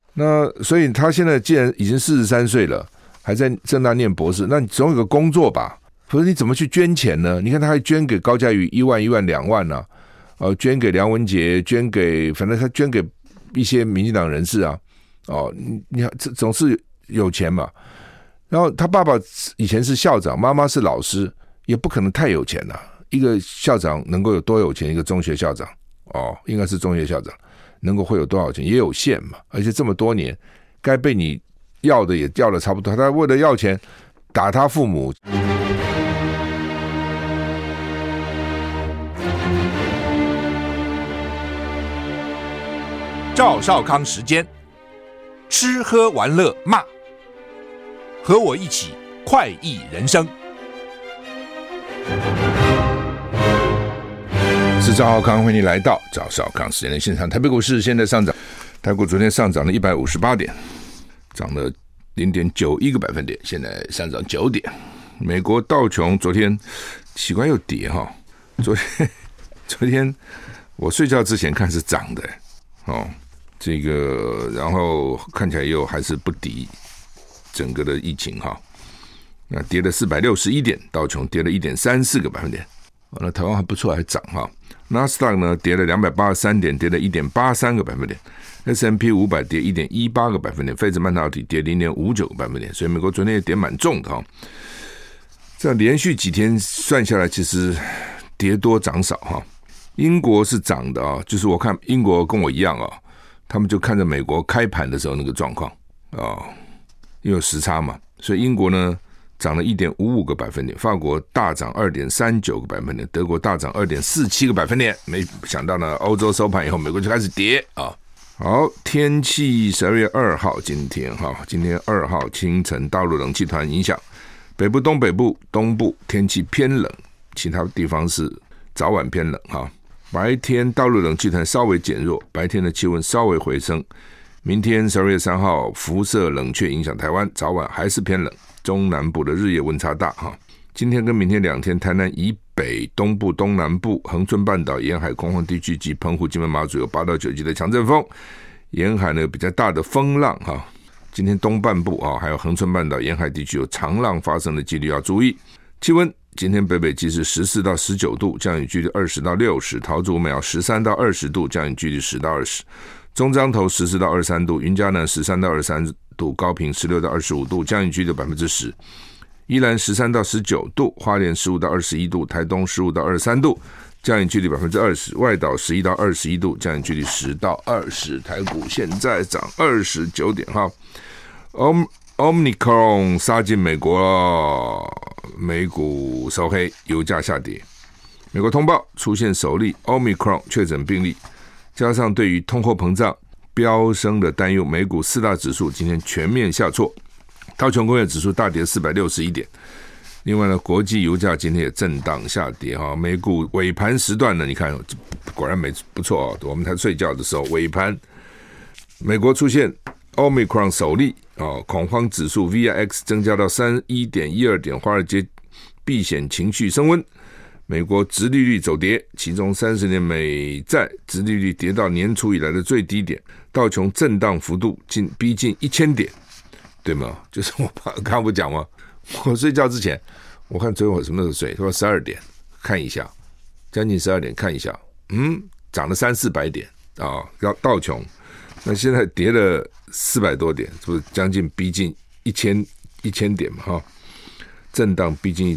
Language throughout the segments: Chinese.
那所以他现在既然已经43岁了，还在政大念博士，那你总有个工作吧？可是你怎么去捐钱呢？你看他还捐给高嘉瑜1万、1万、2万呢、捐给梁文杰，捐给反正他捐给一些民进党人士啊。你看这总是有钱嘛。然后他爸爸以前是校长，妈妈是老师，也不可能太有钱了。一个校长能够有多有钱？一个中学校长应该是中学校长，能够会有多少钱？也有限嘛。而且这么多年，该被你要的也要的差不多，他为了要钱打他父母。 赵少康时间，吃喝玩乐骂，和我一起快意人生。 是赵少康，欢迎你来到赵少康时间的现场。台北股市现在上涨，台股昨天上涨了158点，涨了0.91个百分点，现在上涨9点。美国道琼昨天奇怪又跌哈，昨天我睡觉之前看是涨的这个然后看起来又还是不敌整个的疫情哈，那跌了461点，道琼跌了1.34个百分点。那台湾还不错，还涨哈。纳斯达克呢跌了283点，跌了1.83个百分点。S&P 500跌1.18个百分点，费城半导体跌0.59个百分点。所以美国昨天也跌蛮重的哈。这样连续几天算下来，其实跌多涨少哈。英国是涨的啊，就是我看英国跟我一样啊，他们就看着美国开盘的时候那个状况因为有时差嘛，所以英国呢涨了1.55个百分点，法国大涨2.39个百分点，德国大涨2.47个百分点。没想到呢，欧洲收盘以后，美国就开始跌啊。好，天气12月2号，今天2号清晨，大陆冷气团影响，北部、东北部、东部天气偏冷，其他地方是早晚偏冷哈。白天大陆冷气团稍微减弱，白天的气温稍微回升。明天12月3号，辐射冷却影响台湾，早晚还是偏冷，中南部的日夜温差大哈。今天跟明天2天，台南以北、东部、东南部、恒春半岛沿海空旷地区及澎湖、金门、马祖有8到9级的强阵风，沿海呢有比较大的风浪哈。今天东半部还有恒春半岛沿海地区有长浪发生的几率要注意。气温今天北北基是14到19度，降雨距离20到60，桃竹苗13到20度，降雨距离10到20，中彰投14到23度，云嘉南13到23度，高屏16到25度，降雨距离 10%， 宜兰13到19度，花莲15到21度，台东15到23度，降雨距离 20%， 外岛11到21度，降雨距离10到20。台股现在涨29点哈。Omicron 杀进美国了，美股收黑，油价下跌。美国通报出现首例 Omicron 确诊病例，加上对于通货膨胀飙升的担忧，美股4大指数今天全面下挫，道琼工业指数大跌461点。另外呢，国际油价今天也震荡下跌哈。美股尾盘时段呢，你看果然不错我们才睡觉的时候，尾盘美国出现 Omicron 首例恐慌指数 VIX 增加到 31.12 点，华尔街避险情绪升温，美国殖利率走跌，其中30年美债殖利率跌到年初以来的最低点，道琼震荡幅度逼近1000点，对吗？就是我刚不讲吗？我睡觉之前，我看昨天我什么时候睡？说12点看一下，将近12点看一下，涨了300-400点道琼。那现在跌了400多点，是不是将近逼近1000点嘛？哈，震荡逼近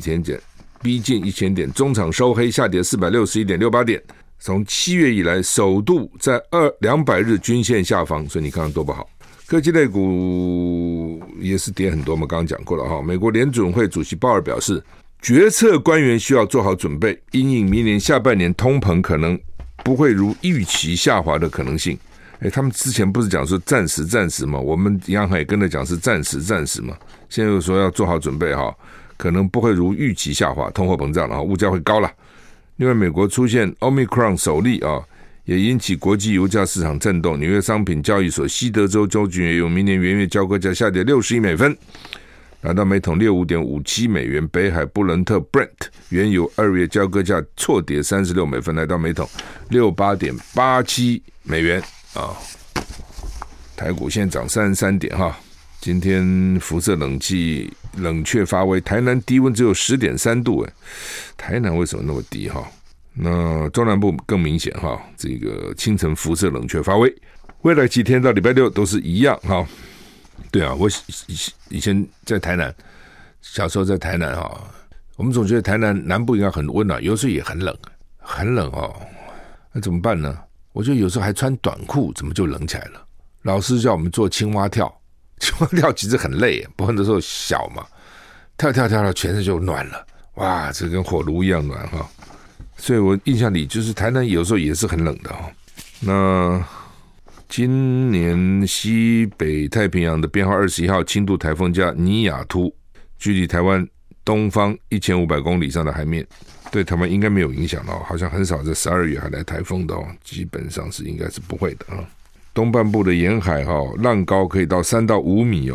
1000点，中场收黑下跌461.68点，从7月以来首度在200日均线下方，所以你看看多不好。科技类股也是跌很多嘛，刚刚讲过了哈。美国联准会主席鲍尔表示，决策官员需要做好准备，因应明年下半年通膨可能不会如预期下滑的可能性。他们之前不是讲说暂时吗？我们央行也跟着讲是暂时嘛。现在又说要做好准备哈，可能不会如预期下滑，通货膨胀了，物价会高了。另外，美国出现 Omicron 首例也引起国际油价市场震动。纽约商品交易所西德州周均原油明年原月交割价下跌61美分，来到每桶65.57美元。北海布伦特 Brent 原油2月交割价错跌36美分，来到每桶68.87美元。 台股现在涨33点哈。今天辐射冷却发威，台南低温只有10.3度台南为什么那么低哈？那中南部更明显哈，这个清晨辐射冷却发威，未来几天到礼拜六都是一样哈。对啊，我以前在台南，小时候在台南哈，我们总觉得台南南部应该很温暖，有时候也很冷，很冷哦。那怎么办呢？我觉得有时候还穿短裤，怎么就冷起来了？老师叫我们做青蛙跳。青蛙跳其实很累，不过那时候小嘛，跳，全身就暖了，哇，这跟火炉一样暖哈。所以我印象里就是台南有时候也是很冷的哈。那今年西北太平洋的编号21号轻度台风加尼亚图，距离台湾东方1500公里上的海面，对台湾应该没有影响的好像很少在12月还来台风的基本上是应该是不会的东半部的沿海浪高可以到3到5米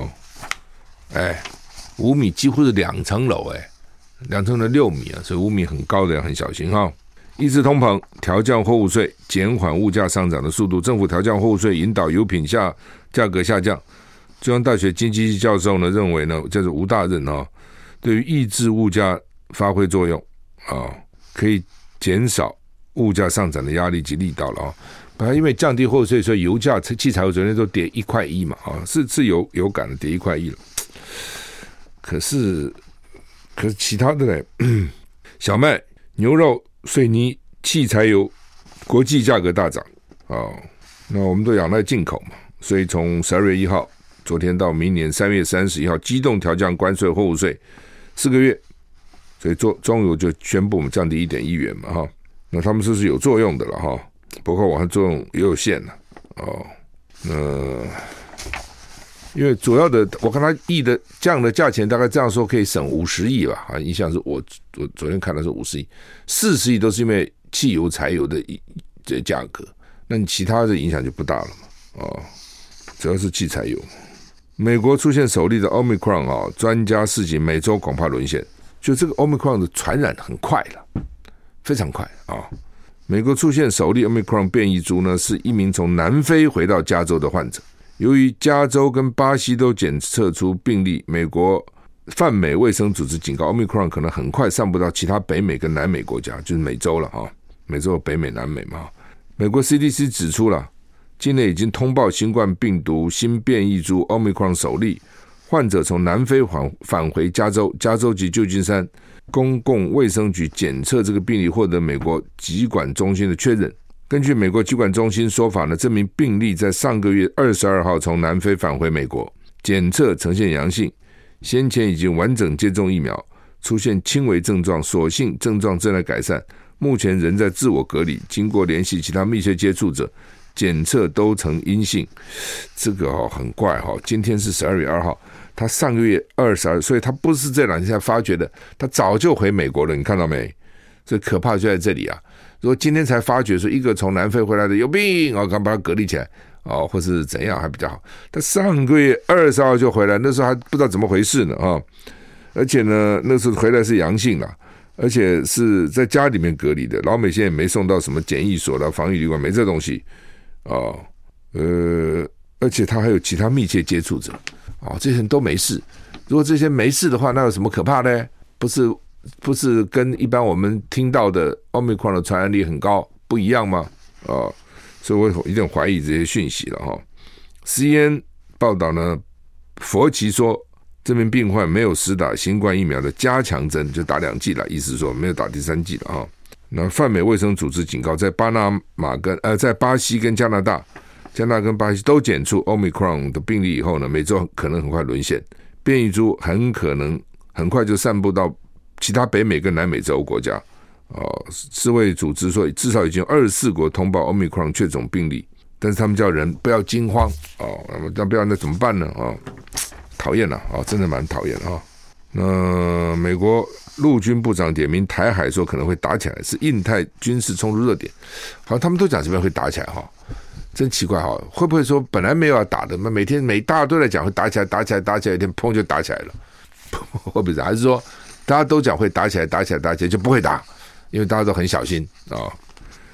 5米几乎是2层楼2层楼6米所以5米很高的要很小心抑制通膨，调降货物税，减缓物价上涨的速度。政府调降货物税，引导油品价格下降。中央大学经济系教授呢认为呢，叫做吴大任对于抑制物价发挥作用可以减少物价上涨的压力及力道了因为降低货物税，所以油价、汽柴油昨天都跌1.1块嘛是有感的跌1块了。可是其他的呢，小麦、牛肉、水泥、汽柴油国际价格大涨那我们都仰赖进口嘛，所以从12月1号昨天到明年3月31号机动调降关税货物税4个月，所以中油就宣布我们降低1.1元嘛那他们说是有作用的了不过网上作用也有限了因为主要的我看他的降的价钱大概这样说可以省50亿吧印象是我昨天看的是50亿，40亿都是因为汽油柴油的价格，那你其他的影响就不大了嘛主要是汽柴油。美国出现首例的 Omicron 专家示警美洲恐怕沦陷，就这个 Omicron 的传染很快了，非常快美国出现首例 Omicron 变异株呢，是一名从南非回到加州的患者。由于加州跟巴西都检测出病例，美国泛美卫生组织警告 Omicron 可能很快散布到其他北美跟南美国家，就是美洲了美洲北美南美嘛。美国 CDC 指出了，境内已经通报新冠病毒新变异株 Omicron 首例，患者从南非返回加州及旧金山公共卫生局检测这个病例，获得美国疾管中心的确认。根据美国疾管中心说法呢，这名病例在上个月22号从南非返回美国，检测呈现阳性，先前已经完整接种疫苗，出现轻微症状，所幸症状正在改善，目前仍在自我隔离，经过联系其他密切接触者，检测都呈阴性。这个很怪今天是12月2号，他上个月22，所以他不是这2天才发觉的，他早就回美国了，你看到没？这可怕就在这里如果今天才发觉说一个从南非回来的有病刚把他隔离起来或是怎样还比较好，他上个月20号就回来，那时候还不知道怎么回事呢而且呢那时候回来是阳性了，而且是在家里面隔离的，老美现在也没送到什么检疫所了，防疫旅馆没这东西而且他还有其他密切接触者这些人都没事。如果这些没事的话，那有什么可怕呢？不是跟一般我们听到的 Omicron 的传染力很高不一样吗所以我有点怀疑这些讯息了CNN 报道呢，佛奇说这名病患没有施打新冠疫苗的加强针，就打2剂了，意思说没有打第3剂了那泛美卫生组织警告，在在巴西跟加拿大跟巴西都检出 Omicron 的病例以后呢，美洲可能很快沦陷，变异株很可能很快就散布到其他北美跟南美洲国家世卫组织说至少已经24国通报 Omicron 确诊病例，但是他们叫人不要惊慌那不要那怎么办呢讨厌了真的蛮讨厌的那美国陆军部长点名台海说可能会打起来，是印太军事冲突热点，好像他们都讲这边会打起来真奇怪会不会说本来没有要打的，每天大家都在讲会打起来，一天砰就打起来了会不会还是说大家都讲会打起来就不会打，因为大家都很小心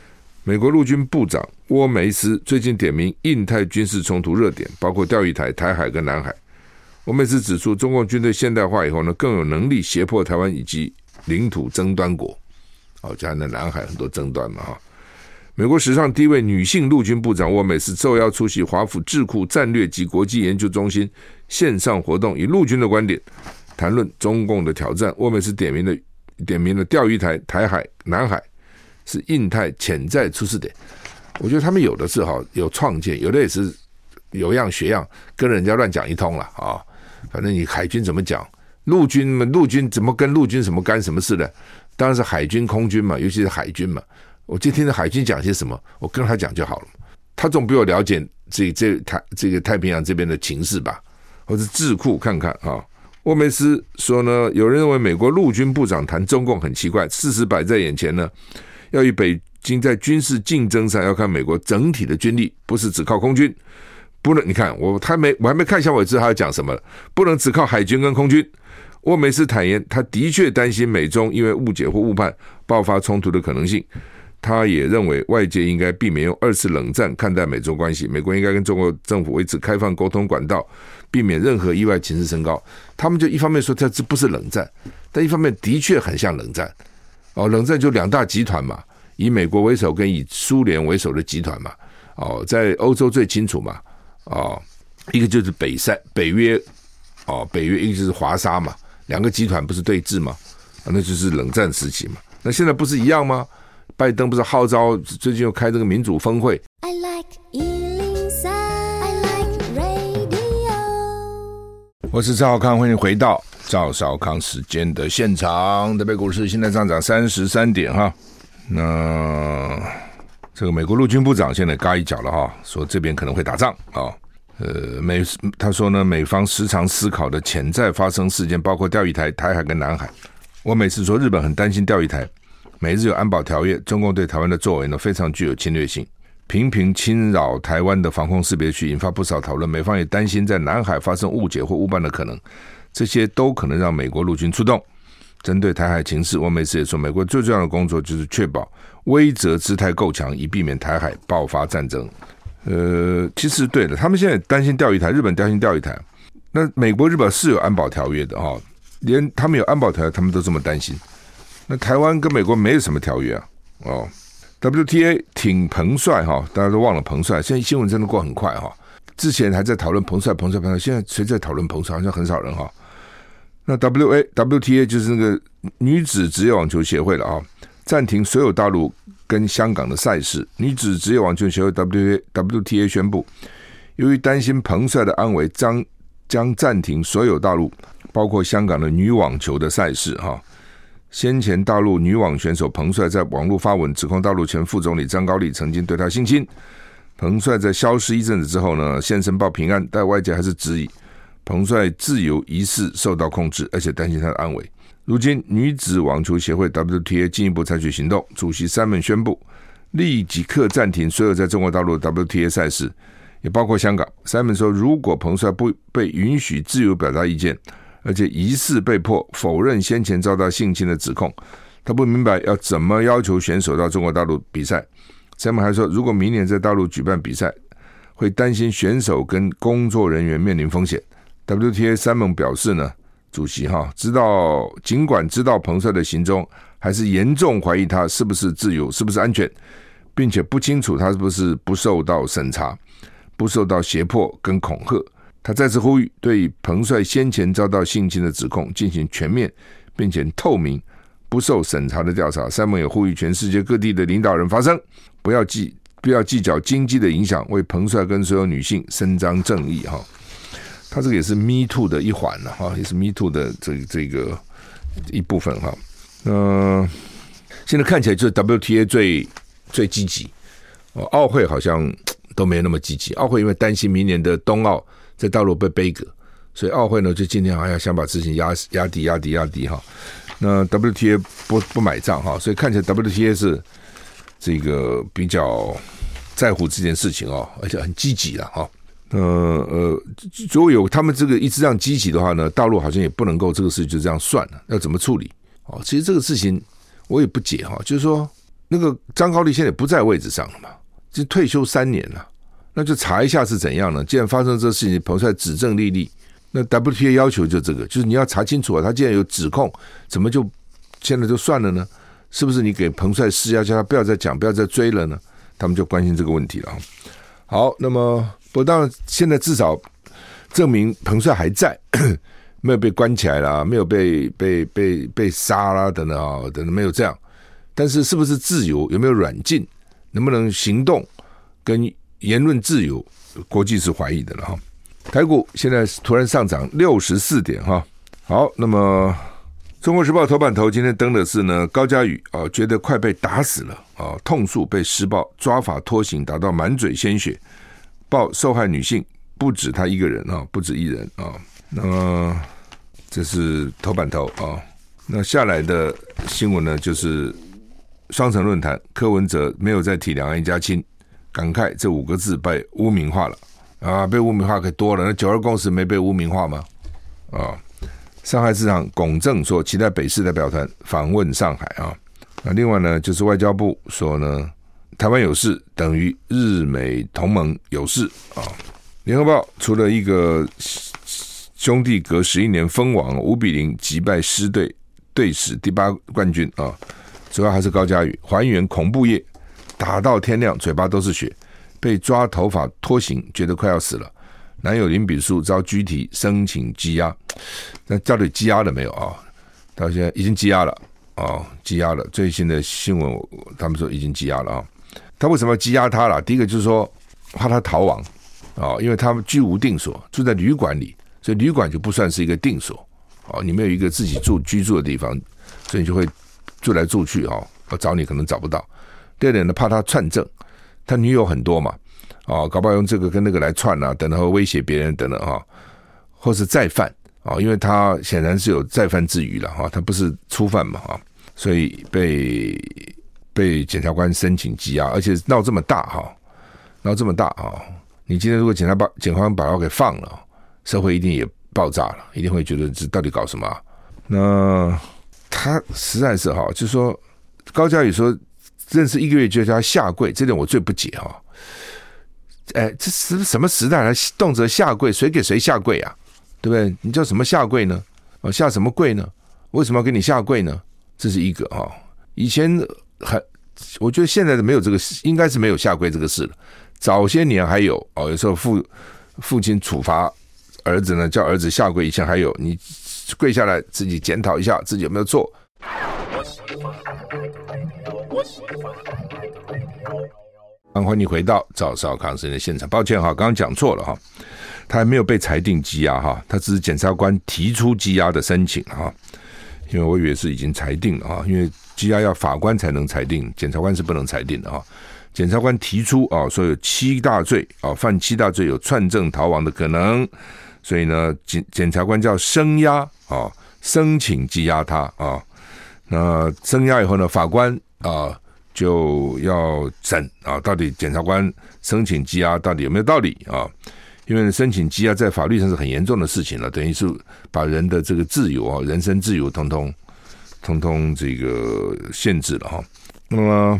美国陆军部长沃梅斯最近点名印太军事冲突热点，包括钓鱼台、台海跟南海。沃梅斯指出，中共军队现代化以后呢，更有能力胁迫台湾以及领土争端国。加上南海很多争端嘛。美国史上第一位女性陆军部长沃梅斯受邀出席华府智库战略及国际研究中心线上活动，以陆军的观点谈论中共的挑战。沃梅斯点名了钓鱼台、台海、南海是印太潜在出事点。我觉得他们有的是有创建，有的也是有样学样，跟人家乱讲一通了啊。反正你海军怎么讲，陆军怎么跟陆军什么干什么事的？当然是海军、空军嘛，尤其是海军嘛。我就听着海军讲些什么，我跟他讲就好了。他总比我了解这个太平洋这边的情势吧，或者智库看看啊。沃梅斯说呢，有人认为美国陆军部长谈中共很奇怪，事实摆在眼前呢，要与北京在军事竞争上要看美国整体的军力，不是只靠空军。不能，你看我还没看一下，我知道他要讲什么了。不能只靠海军跟空军。沃梅斯坦言，他的确担心美中因为误解或误判爆发冲突的可能性。他也认为外界应该避免用二次冷战看待美中关系，美国应该跟中国政府维持开放沟通管道，避免任何意外情势升高。他们就一方面说这不是冷战，但一方面的确很像冷战。冷战就两大集团嘛，以美国为首跟以苏联为首的集团嘛。在欧洲最清楚嘛。一个就是北约，一个就是华沙嘛，两个集团不是对峙吗？那就是冷战时期嘛。那现在不是一样吗？拜登不是号召最近又开这个民主峰会。I like 103, I like radio。 我是赵少康，欢迎回到赵少康时间的现场。台北股市现在上涨33点哈。那这个美国陆军部长现在嘎一脚了哈，说这边可能会打仗啊。他说呢，美方时常思考的潜在发生事件包括钓鱼台、台海跟南海。我每次说日本很担心钓鱼台，美日有安保条约，中共对台湾的作为呢非常具有侵略性，频频侵扰台湾的防空识别区，引发不少讨论。美方也担心在南海发生误解或误判的可能，这些都可能让美国陆军出动。针对台海情势，我每次也说，美国最重要的工作就是确保威慑姿态够强，以避免台海爆发战争。其实对的，他们现在担心钓鱼台，日本担心钓鱼台，那美国日本是有安保条约的哈，连他们有安保条约，他们都这么担心。那台湾跟美国没有什么条约啊。WTA 挺彭帅哈，大家都忘了彭帅，现在新闻真的过很快哈。之前还在讨论彭帅，现在谁在讨论彭帅？好像很少人哈。那 WTA 就是那个女子职业网球协会了啊，暂停所有大陆跟香港的赛事。女子职业网球协会 WTA 宣布，由于担心彭帅的安危，将暂停所有大陆包括香港的女网球的赛事哈。先前大陆女网选手彭帅在网络发文指控大陆前副总理张高丽曾经对她性侵。彭帅在消失一阵子之后呢，现身报平安，但外界还是质疑彭帅自由疑似受到控制，而且担心他的安危。如今女子网球协会 WTA 进一步采取行动，主席Simon宣布立即刻暂停所有在中国大陆的 WTA 赛事，也包括香港。Simon 说，如果彭帅不被允许自由表达意见，而且疑似被迫否认先前遭到性侵的指控，他不明白要怎么要求选手到中国大陆比赛。Simon 还说，如果明年在大陆举办比赛，会担心选手跟工作人员面临风险。WTA Simon 表示呢，主席尽管知道彭帅的行踪，还是严重怀疑他是不是自由，是不是安全，并且不清楚他是不是不受到审查，不受到胁迫跟恐吓。他再次呼吁对彭帅先前遭到性侵的指控进行全面并且透明不受审查的调查。Simon也呼吁全世界各地的领导人发声，不要计较经济的影响，为彭帅跟所有女性伸张正义哈。他这个也是 Me Too 的一环了哈，也是 Me Too 的这个一部分哈。现在看起来就是 WTA 最积极，奥会好像都没有那么积极。奥会因为担心明年的冬奥在大陆被杯葛，所以奥会呢就今天想把事情压低哈。那 WTA 不买账哈，所以看起来 WTA 是这个比较在乎这件事情哦，而且很积极了哈。如果有他们这个一直这样积极的话呢，大陆好像也不能够这个事就这样算了，要怎么处理？其实这个事情我也不解哈，就是说那个张高丽现在不在位置上了嘛，就退休3年了，那就查一下是怎样呢？既然发生这事情，彭帅指证历历，那 WTA 要求就这个，就是你要查清楚啊，他既然有指控，怎么就现在就算了呢？是不是你给彭帅施压，叫他不要再讲，不要再追了呢？他们就关心这个问题了。好，那么不过当然现在至少证明彭帅还在，没有被关起来啦，没有被杀啦等等啊，等等没有这样。但是是不是自由，有没有软禁，能不能行动，跟言论自由，国际是怀疑的了哈。台股现在突然上涨64点哈。好，那么中国时报头版头今天登的是呢，高嘉瑜觉得快被打死了痛诉被施暴，抓法拖行打到满嘴鲜血，报受害女性不止他一个人不止一人那么这是头版头那下来的新闻呢，就是双城论坛柯文哲没有再提两岸一家亲，感慨这5个字被污名化了被污名化可多了，那92共识没被污名化吗上海市长龚正说期待北市代表团访问上海那另外呢，就是外交部说呢，台湾有事等于日美同盟有事联合报除了一个兄弟隔11年封王5-0击败狮队，队史第8冠军主要还是高嘉瑜还原恐怖夜，打到天亮嘴巴都是血，被抓头发拖行，觉得快要死了。男友林炳书遭拘提，申请羁押，那到底羁押了没有到现在已经羁押了羁押了。最新的新闻他们说已经羁押了他为什么要羁押他了？第一个就是说怕他逃亡因为他们居无定所，住在旅馆里，所以旅馆就不算是一个定所你没有一个自己居住的地方，所以你就会住来住去要找你可能找不到。第二点呢，怕他串证，他女友很多嘛搞不好用这个跟那个来串等等，威胁别人等等或是再犯因为他显然是有再犯之余了他不是初犯嘛所以被检察官申请羁押，而且闹这么大你今天如果检察官把他给放了，社会一定也爆炸了，一定会觉得这到底搞什么那他实在是就是说高嘉瑜说认识1个月就叫他下跪，这点我最不解这是什么时代了，动辄下跪，谁给谁下跪对不对？你叫什么下跪呢下什么跪呢？为什么要给你下跪呢？这是一个以前我觉得现在的没有这个，应该是没有下跪这个事了。早些年还有有时候父亲处罚儿子呢，叫儿子下跪，以前还有你跪下来自己检讨一下自己有没有错。欢迎回到赵少康时间的现场。抱歉刚刚讲错了他还没有被裁定羁押他只是检察官提出羁押的申请因为我以为是已经裁定了因为羁押要法官才能裁定，检察官是不能裁定的检察官提出说有7大罪犯7大罪有串证逃亡的可能，所以呢检察官叫声押申请羁押他那声押以后呢，法官就要审到底检察官申请羁押到底有没有道理因为申请羁押在法律上是很严重的事情了，等于是把人的这个自由人身自由统统这个限制了那么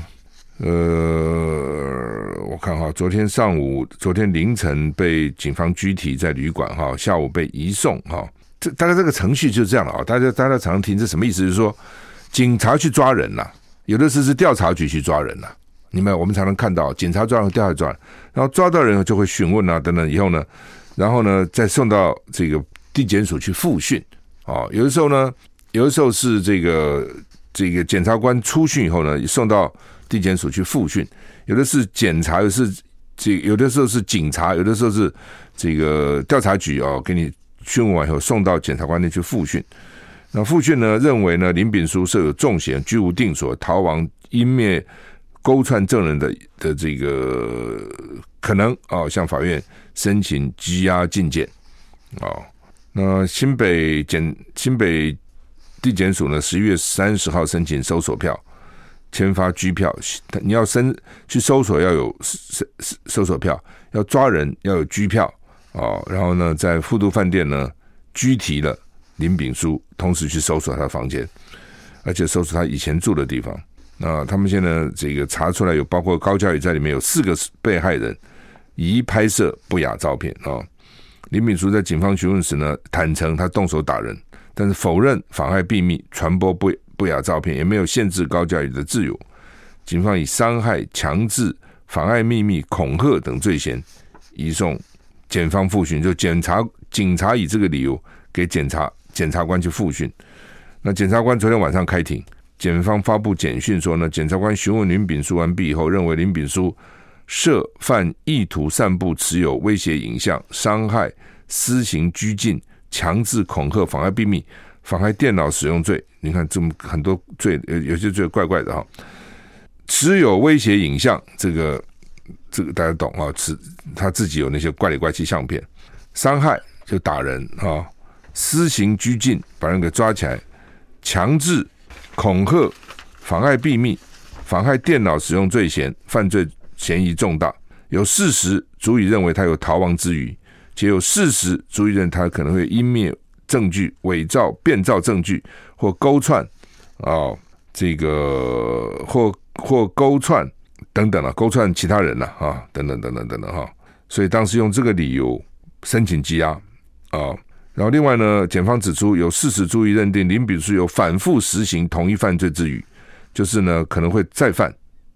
我看昨天凌晨被警方拘提在旅馆下午被移送这大概这个程序就是这样了大家常听这什么意思？就是说警察去抓人有的是调查局去抓人我们才能看到警察抓人调查抓人，然后抓到人就会询问等等，以后呢然后呢再送到这个地检署去复讯有的时候是这个检察官出讯以后呢送到地检署去复讯，有的是检察，有的时候是警察，有的时候是这个调查局给你讯问完以后送到检察官那去复讯。那复讯呢认为呢林炳书设有重嫌，居无定所，逃亡湮灭勾串证人的这个可能向法院申请羁押禁见那新北地检署呢11月30号申请搜索票，签发拘票，你要去搜索要有搜索票，要抓人要有拘票然后呢在富都饭店呢拘提了林炳书，同时去搜索他的房间，而且搜索他以前住的地方。 那他们现在这个查出来有包括高嘉瑜在里面有4个被害人疑拍摄不雅照片林炳书在警方询问时呢，坦承他动手打人，但是否认妨害秘密、传播不雅照片，也没有限制高嘉瑜的自由。警方以伤害、强制、妨碍秘密、恐吓等罪嫌移送检方复讯，就警察以这个理由给检察官去复讯。那检察官昨天晚上开庭，检方发布简讯说呢，检察官询问林炳书完毕以后，认为林炳书涉犯意图散布持有威胁影像、伤害、私刑拘禁、强制恐吓、妨碍秘密、妨害电脑使用罪。你看这么很多罪，有些罪怪怪的哈。持有威胁影像，这个大家懂啊，他自己有那些怪里怪气相片。伤害就打人啊，私刑拘禁把人给抓起来，强制恐吓、妨碍秘密、妨害电脑使用罪嫌，犯罪嫌疑重大，有事实足以认为他有逃亡之余，且有事实足以认为他可能会湮灭证据、伪造、变造证据或勾串这个或勾串等等勾串其他人等等所以当时用这个理由申请羁押然后另外呢，检方指出有事实足以认定林炳书有反复实行同一犯罪之余，就是呢可能会再犯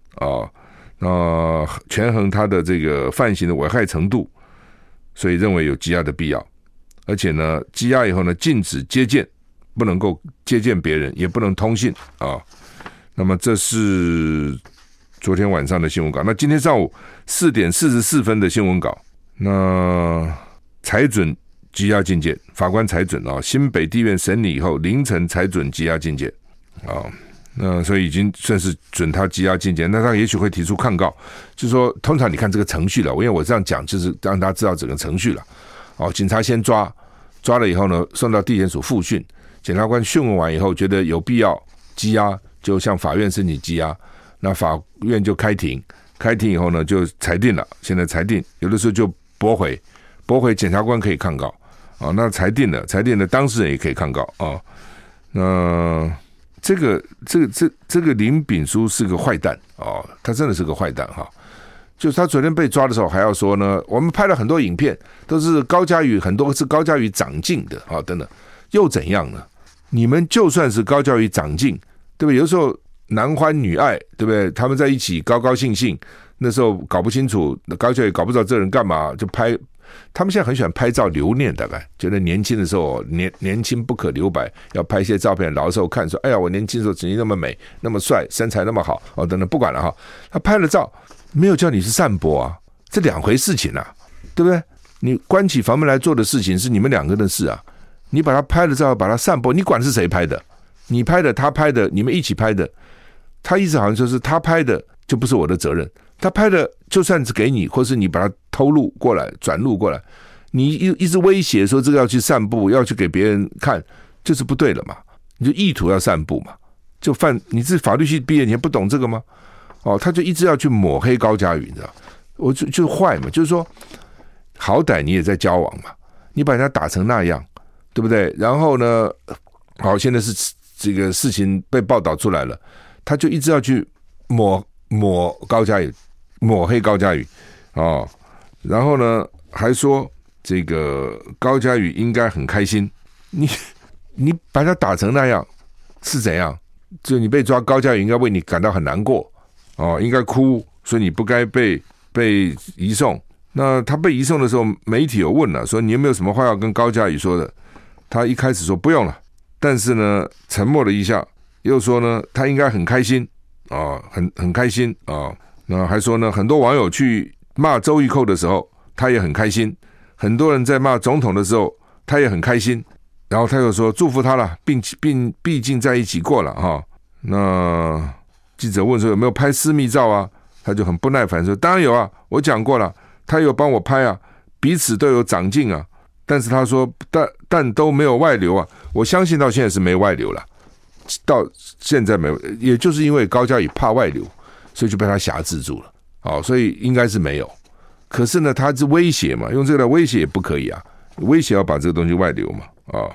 权衡他的这个犯行的危害程度，所以认为有羁押的必要。而且呢，羁押以后呢，禁止接见，不能够接见别人，也不能通信那么这是昨天晚上的新闻稿。那今天上午4点44分的新闻稿，那裁准羁押禁见，法官裁准新北地院审理以后，凌晨裁准羁押禁见那所以已经算是准他羁押禁见。那他也许会提出抗告，就是说通常你看这个程序了，因为我这样讲就是让大家知道整个程序了警察先抓了以后呢，送到地检署复讯，检察官讯问完以后觉得有必要羁押，就向法院申请羁押，那法院就开庭以后呢就裁定了，现在裁定有的时候就驳回检察官可以抗告那裁定了当事人也可以抗告那这个林炳书是个坏蛋他真的是个坏蛋就是他昨天被抓的时候还要说呢，我们拍了很多影片都是高嘉瑜，很多是高嘉瑜长进的等等，又怎样呢？你们就算是高嘉瑜长进，对不对？有时候男欢女爱，对不对？他们在一起高高兴兴，那时候搞不清楚，高嘉瑜搞不知道这人干嘛，就拍。他们现在很喜欢拍照留念，大概觉得年轻的时候年轻不可留白，要拍一些照片，老的时候看说，哎呀，我年轻的时候曾经那么美，那么帅，身材那么好等等，不管了他拍了照，没有叫你是散播这两回事情对不对？你关起房门来做的事情是你们两个人的事你把他拍了照，把他散播，你管是谁拍的？你拍的，他拍的，你们一起拍的。他意思好像就是他拍的就不是我的责任，他拍的就算是给你，或是你把它偷录过来、转录过来，你一直威胁说这个要去散布，要去给别人看，就是不对了嘛。你就意图要散布嘛，就你是法律系毕业，你还不懂这个吗？他就一直要去抹黑高嘉瑜，你知道？我就坏嘛，就是说，好歹你也在交往嘛，你把人家打成那样，对不对？然后呢，好，现在是这个事情被报道出来了，他就一直要去抹高嘉瑜，抹黑高嘉瑜然后呢，还说这个高嘉瑜应该很开心，你把他打成那样是怎样？就你被抓，高嘉瑜应该为你感到很难过应该哭，所以你不该被移送。那他被移送的时候，媒体有问了，说你有没有什么话要跟高嘉瑜说的？他一开始说不用了，但是呢，沉默了一下，又说呢，他应该很开心很开心那还说呢，很多网友去骂周玉蔻的时候，他也很开心；很多人在骂总统的时候，他也很开心。然后他又说祝福他了，并毕竟在一起过了那记者问说有没有拍私密照他就很不耐烦说当然有我讲过了，他有帮我拍彼此都有长进但是他说但都没有外流我相信到现在是没外流了，到现在没有，也就是因为高嘉瑜怕外流，所以就被他辖制住了所以应该是没有。可是呢，他是威胁嘛，用这个来威胁也不可以威胁要把这个东西外流嘛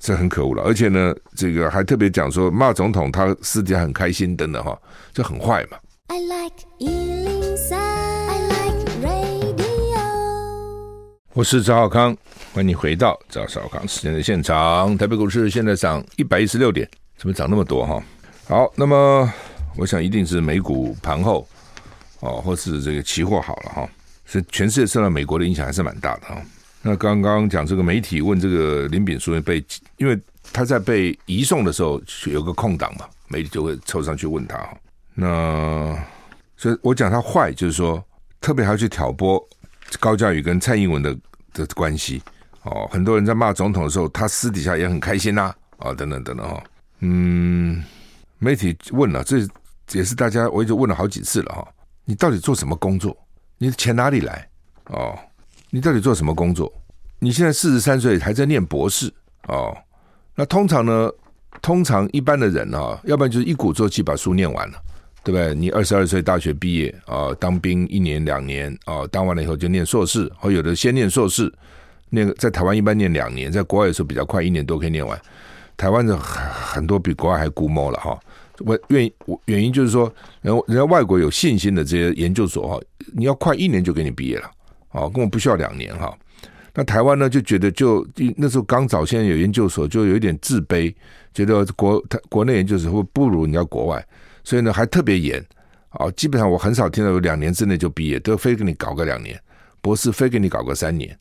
这很可恶了。而且呢，这个还特别讲说骂总统他私底下很开心等等哈，这很坏嘛。I like 103, I like radio。 我是赵少康，欢迎你回到赵少康时间的现场。台北股市现在涨116点，怎么涨那么多哈？好，那么我想一定是美股盘后或是这个期货好了哈，所以全世界受到美国的影响还是蛮大的哈。那刚刚讲这个媒体问这个林炳书因为他在被移送的时候有个空档嘛，媒体就会凑上去问他。那所以我讲他坏，就是说特别还要去挑拨高嘉瑜跟蔡英文的关系很多人在骂总统的时候，他私底下也很开心等等等等媒体问了，这也是大家我一直问了好几次了你到底做什么工作？你的钱哪里来你到底做什么工作？你现在43岁还在念博士那通常一般的人要不然就是一鼓作气把书念完了，对不对？你22岁大学毕业当兵1年2年当完了以后就念硕士，或有的先念硕士，在台湾一般念2年，在国外的时候比较快，1年多可以念完。台湾的很多比国外还估摸了原因就是说人家外国有信心的这些研究所你要快1年就给你毕业了根本不需要2年那台湾呢就觉得那时候刚早先有研究所就有一点自卑，觉得国内研究所会不如人家国外，所以呢还特别严基本上我很少听到有2年之内就毕业，都非给你搞个2年，博士非给你搞个3年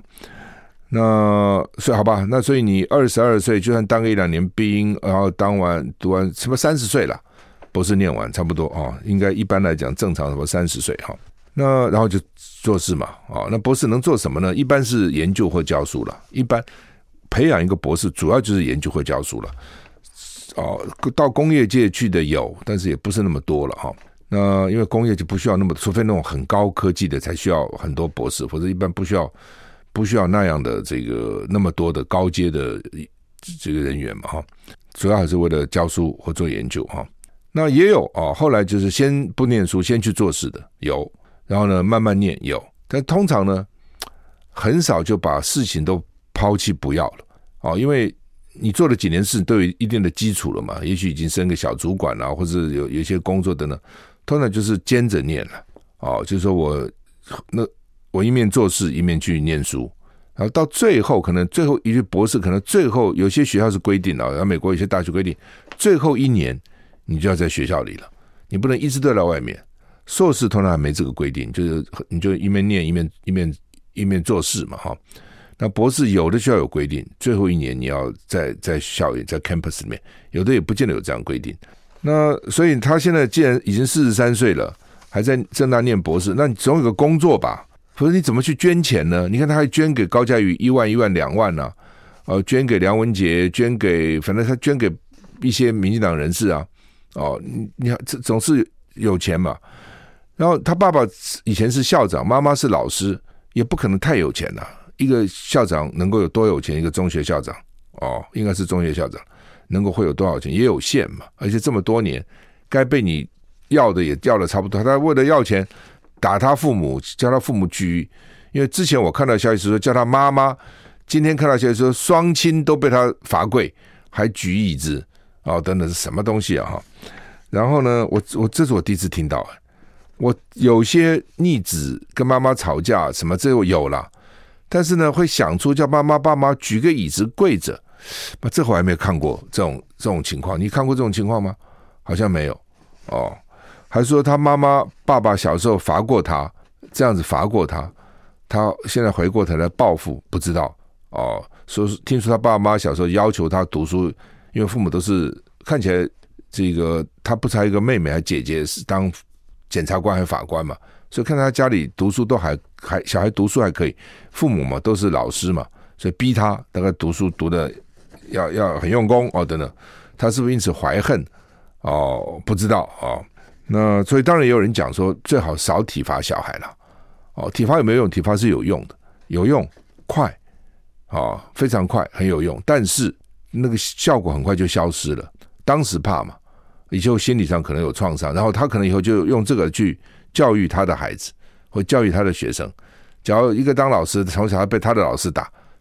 那所以好吧，那所以你22岁就算当个1-2年兵，然后读完什么30岁了，博士念完差不多应该一般来讲正常什么30岁那然后就做事嘛那博士能做什么呢？一般是研究或教书了，一般培养一个博士主要就是研究或教书了到工业界去的有，但是也不是那么多了那因为工业就不需要那么，除非那种很高科技的才需要很多博士，否则一般不需要那样的这个那么多的高阶的这个人员嘛主要还是为了教书或做研究那也有后来就是先不念书先去做事的有，然后呢慢慢念有，但通常呢很少就把事情都抛弃不要了因为你做了几年事都有一定的基础了嘛，也许已经升个小主管啦，或者有一些工作等等，通常就是兼着念了就是说我一面做事一面去念书，然后到最后可能最后一句博士，可能最后有些学校是规定然后美国有些大学规定最后1年你就要在学校里了，你不能一直都在外面。硕士通常还没这个规定，就是你就一面念一面做事嘛那博士有的学校有规定最后1年你要在校园在 campus 里面，有的也不见得有这样规定。那所以他现在既然已经43岁了还在正大念博士，那你总有个工作吧，否则你怎么去捐钱呢？你看他还捐给高嘉瑜1万1万2万捐给梁文杰，反正他捐给一些民进党人士你看这总是有钱嘛。然后他爸爸以前是校长，妈妈是老师，也不可能太有钱一个校长能够有多有钱？一个中学校长应该是中学校长能够会有多少钱？也有限嘛。而且这么多年该被你要的也要的差不多，他为了要钱打他父母，叫他父母举，因为之前我看到消息说叫他妈妈，今天看到消息说双亲都被他罚跪，还举椅子等等是什么东西然后呢这是我第一次听到我有些逆子跟妈妈吵架什么这有了，但是呢会想出叫爸妈举个椅子跪着，这我还没有看过这种情况。你看过这种情况吗？好像没有还说他爸爸小时候罚过他，这样子罚过他现在回过头来报复，不知道听说他爸妈小时候要求他读书，因为父母都是看起来这个他不是还有一个妹妹还姐姐是当检察官还法官嘛，所以看他家里读书都还小孩读书还可以，父母嘛都是老师嘛，所以逼他大概读书读的要很用功等等，他是不是因此怀恨不知道那所以当然也有人讲说最好少体罚小孩了体罚有没有用？体罚是有用的，有用快非常快很有用，但是那个效果很快就消失了。当时怕嘛，以后心理上可能有创伤，然后他可能以后就用这个去教育他的孩子或教育他的学生。假如一个当老师从小被他的老师打，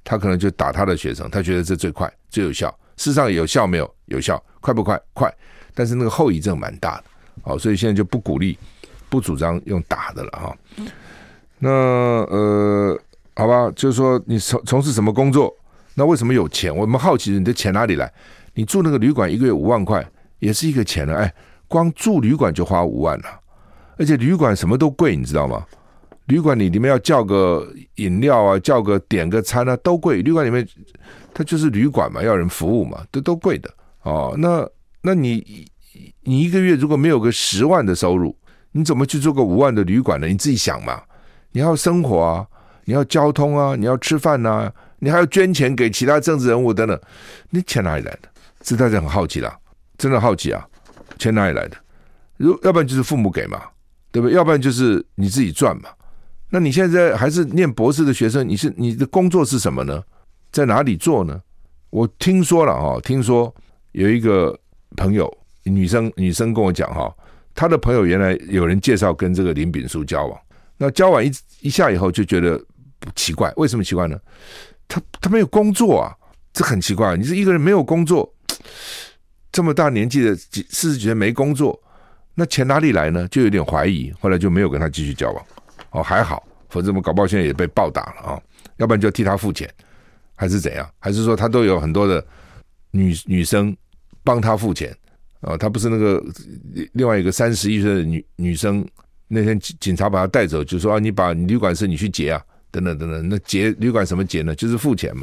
他可能就打他的学生，他觉得这最快最有效。事实上有效没有？有效。快不快？快。但是那个后遗症蛮大的，所以现在就不鼓励、不主张用打的了哈。那好吧，就是说你从事什么工作，那为什么有钱？我们好奇你的钱哪里来？你住那个旅馆1个月5万块，也是一个钱了。光住旅馆就花5万了，而且旅馆什么都贵，你知道吗？旅馆你里面要叫个饮料啊，叫个点个餐啊，都贵。旅馆里面它就是旅馆嘛，要人服务嘛，都贵的那你1个月如果没有个10万的收入，你怎么去做个5万的旅馆呢？你自己想嘛，你要生活啊，你要交通啊，你要吃饭啊，你还要捐钱给其他政治人物等等，你钱哪里来的？这大家很好奇啦，真的好奇啊，钱哪里来的？要不然就是父母给嘛，对不对？要不然就是你自己赚嘛。那你现在还是念博士的学生，你的工作是什么呢？在哪里做呢？我听说了听说有一个朋友，女生跟我讲她的朋友原来有人介绍跟这个林炳书交往，那交往一下以后就觉得奇怪，为什么奇怪呢？他没有工作啊，这很奇怪。你是一个人没有工作，这么大年纪的40几岁没工作，那钱哪里来呢？就有点怀疑，后来就没有跟他继续交往。还好，否则我们搞不好现在也被暴打了要不然就替他付钱，还是怎样？还是说他都有很多的女生帮他付钱他不是那个另外一个31岁的女生，那天警察把他带走，就说你把你旅馆是你去结啊，等等等等。那结旅馆什么结呢？就是付钱嘛。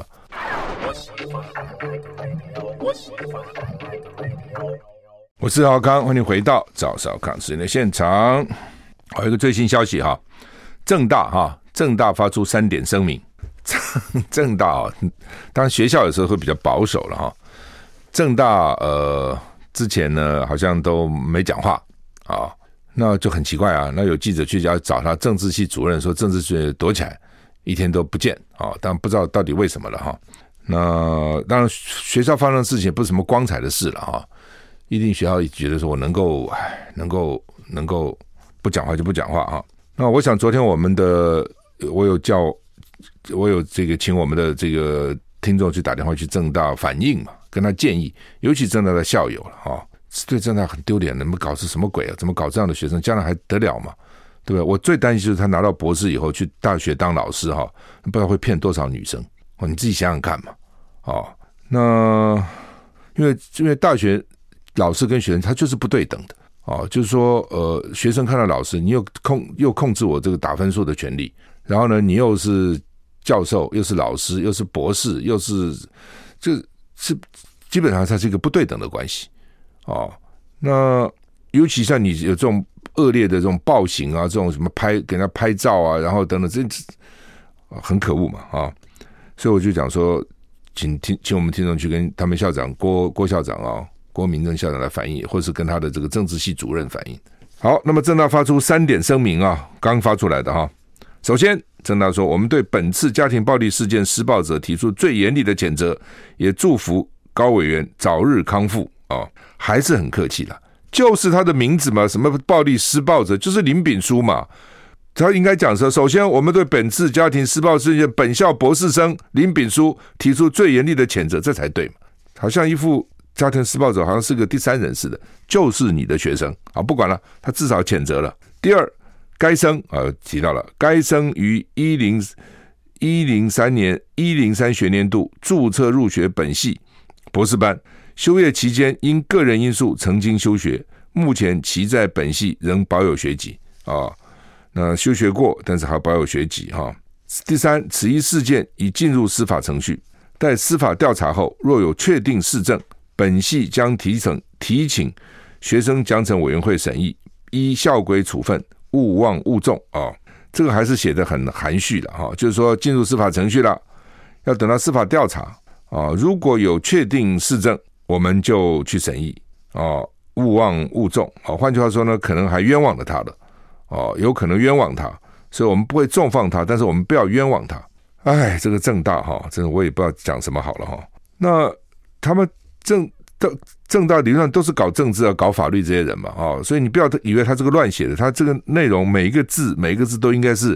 我是郝康，欢迎回到赵少康时间的现场。有一个最新消息政大发出3点声明。政大当然学校有时候会比较保守了政大之前呢好像都没讲话那就很奇怪那有记者去找他政治系主任，说政治系躲起来一天都不见但不知道到底为什么了那当然学校发生的事情也不是什么光彩的事了一定学校觉得说我能够不讲话就不讲话那我想昨天我有这个请我们的这个听众去打电话去政大反映嘛，跟他建议，尤其政大的校友了对政大很丢脸，你们搞是什么鬼怎么搞这样的学生，将来还得了嘛？对不对？我最担心就是他拿到博士以后去大学当老师不知道会骗多少女生你自己想想看嘛那因为大学老师跟学生他就是不对等的就是说学生看到老师，你又控制我这个打分数的权利，然后呢你又是教授又是老师又是博士又是是基本上它是一个不对等的关系那尤其像你有这种恶劣的这种暴行这种什么给人家拍照然后等等，这很可恶嘛所以我就讲说请我们听众去跟他们校长郭校长郭明正校长来反映，或是跟他的这个政治系主任反映。好，那么政大发出3点声明刚发出来的首先政大说，我们对本次家庭暴力事件施暴者提出最严厉的谴责，也祝福高委员早日康复还是很客气啦，就是他的名字嘛，什么暴力施暴者就是林炳书嘛，他应该讲说，首先我们对本次家庭施暴事件本校博士生林炳书提出最严厉的谴责，这才对嘛，好像一副家庭施暴者好像是个第三人似的，就是你的学生不管了，他至少谴责了。第二，该生提到了，该生于103学年度注册入学本系博士班，修业期间因个人因素曾经休学，目前其在本系仍保有学籍那休学过，但是还保有学籍第三，此一事件已进入司法程序，待司法调查后，若有确定事证，本系将提请学生奖惩委员会审议，依校规处分，勿忘勿重这个还是写得很含蓄了就是说进入司法程序了，要等到司法调查如果有确定事证，我们就去审议勿忘勿重换句话说呢，可能还冤枉了他的有可能冤枉他，所以我们不会重放他，但是我们不要冤枉他。这个政大真的我也不知道讲什么好了那他们政大理论上都是搞政治搞法律这些人嘛所以你不要以为他这个乱写的，他这个内容每一个字都应该是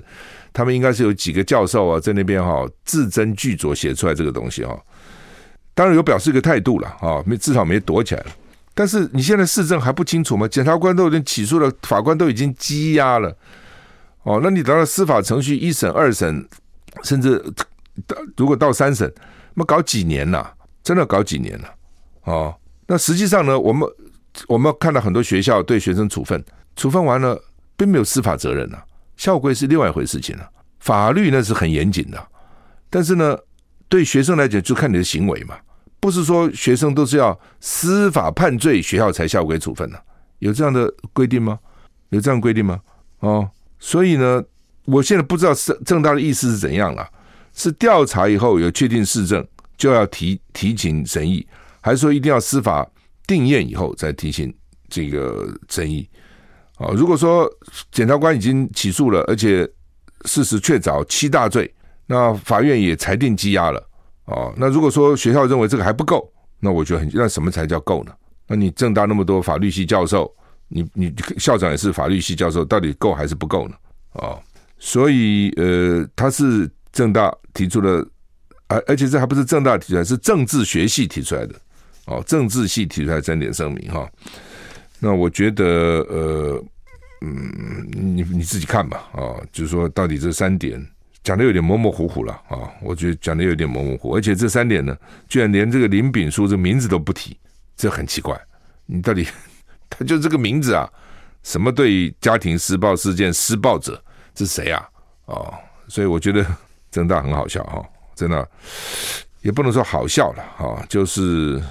他们应该是有几个教授啊在那边字斟句酌写出来这个东西当然有表示一个态度了至少没躲起来了。但是你现在市政还不清楚吗？检察官都已经起诉了，法官都已经羁押了那你等到司法程序1审2审，甚至如果到3审，那搞几年了？真的搞几年了那实际上呢，我们看到很多学校对学生处分完了，并没有司法责任校规是另外一回事情法律那是很严谨的，但是呢，对学生来讲就看你的行为嘛，不是说学生都是要司法判罪学校才校规处分有这样的规定吗？有这样规定吗？所以呢，我现在不知道政大的意思是怎样了，是调查以后有确定事证就要提请审议，还是说一定要司法定验以后再提请这个审议如果说检察官已经起诉了，而且事实确凿7大罪，那法院也裁定羁押了那如果说学校认为这个还不够，那我觉得那什么才叫够呢？那你政大那么多法律系教授，你校长也是法律系教授，到底够还是不够呢？所以他是政大提出的，而且这还不是政大提出来，是政治学系提出来的政治系提出来3点声明那我觉得你自己看吧就是说到底这3点讲的有点模模糊糊了我觉得讲的有点模模糊，而且这3点呢，居然连这个林炳书这名字都不提，这很奇怪。你到底他就这个名字什么对家庭施暴事件施暴者，这是谁所以我觉得政大很好笑真的也不能说好笑了就是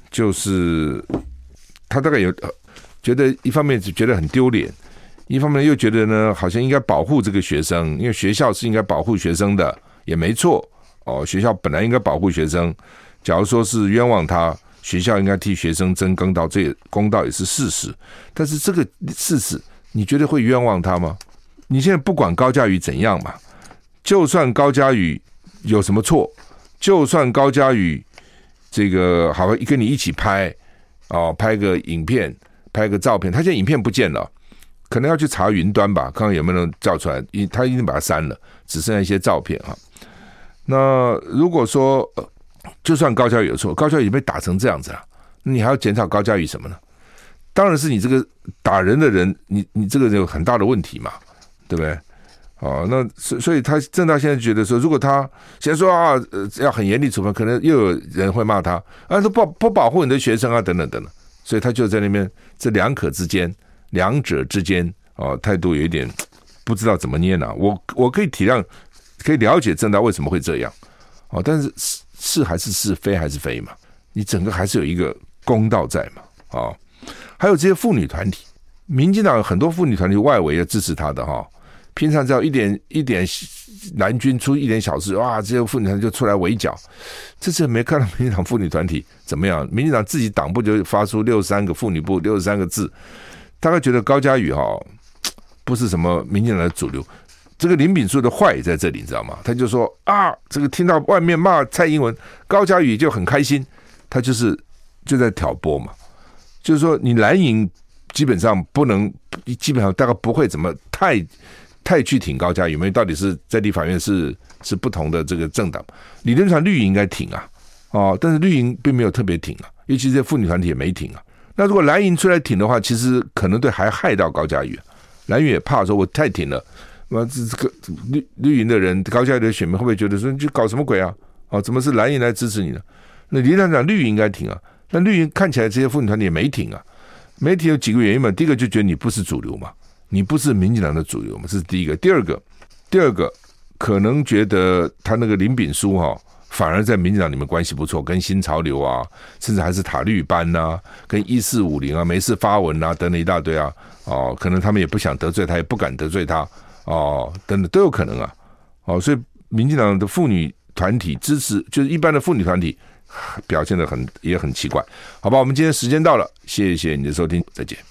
他大概有觉得一方面觉得很丢脸，一方面又觉得呢好像应该保护这个学生，因为学校是应该保护学生的，也没错学校本来应该保护学生，假如说是冤枉他，学校应该替学生争公道，这公道也是事实。但是这个事实你觉得会冤枉他吗？你现在不管高嘉瑜怎样嘛，就算高嘉瑜有什么错，就算高嘉瑜这个好跟你一起拍拍个影片拍个照片，他现在影片不见了，可能要去查云端吧，看看有没有人照出来，他已经把它删了，只剩下一些照片那如果说就算高嘉瑜有错，高嘉瑜被打成这样子你还要检讨高嘉瑜什么呢？当然是你这个打人的人，你这个有很大的问题嘛，对不对？那所以他政大现在觉得说，如果他现在说要很严厉处分，可能又有人会骂他说不保护你的学生等等等等，所以他就在那边这两者之间态度有一点不知道怎么捏我可以体谅，可以了解政大为什么会这样但是是还是是，非还是非嘛，你整个还是有一个公道在嘛还有这些妇女团体，民进党有很多妇女团体外围要支持他的平常只要一点蓝军出一点小事，哇，这些妇女团体就出来围剿。这次没看到民进党妇女团体怎么样？民进党自己党部就发出63个妇女部63个字，大概觉得高嘉瑜不是什么民进党的主流。这个林炳书的坏也在这里，你知道吗？他就说这个听到外面骂蔡英文，高嘉瑜就很开心，他就在挑拨嘛，就是说你蓝营基本上大概不会怎么太去挺高嘉瑜，因为到底是在立法院是不同的这个政党，理论上绿营应该挺但是绿营并没有特别挺尤其是妇女团体也没挺那如果蓝营出来挺的话，其实可能对还害到高嘉瑜蓝营也怕说我太挺了，这个绿营的人，高嘉瑜的选民会不会觉得说你搞什么鬼怎么是蓝营来支持你呢？那理论上绿营应该挺但绿营看起来这些妇女团体也没挺没挺有几个原因嘛，第一个就觉得你不是主流嘛，你不是民进党的主流嘛，这是第一个。第二个可能觉得他那个林炳书反而在民进党里面关系不错，跟新潮流甚至还是塔绿班跟1450没事发文等等一大堆可能他们也不想得罪他，也不敢得罪他等等都有可能所以民进党的妇女团体支持，就是一般的妇女团体表现得也很奇怪。好吧，我们今天时间到了，谢谢你的收听，再见。